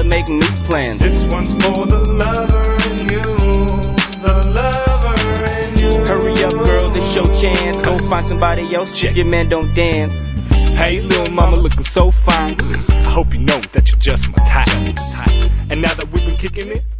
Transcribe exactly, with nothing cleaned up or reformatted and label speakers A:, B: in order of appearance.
A: make new plans.
B: This one's for the lover in you, the lover in you.
A: Hurry up, girl, this your chance. Go find somebody else if your man don't dance.
B: Hey, little mama, looking so fine. I hope you know that you're just my type. And now that we've been kicking it,